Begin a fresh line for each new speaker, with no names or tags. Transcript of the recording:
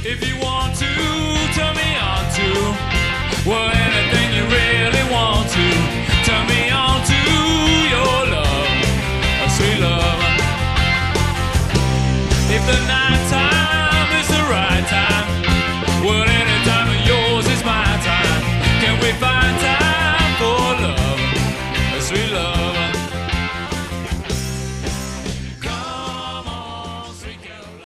If you want to, turn me on to, well, anything you really want to. Turn me on to your love, a sweet love. If the night time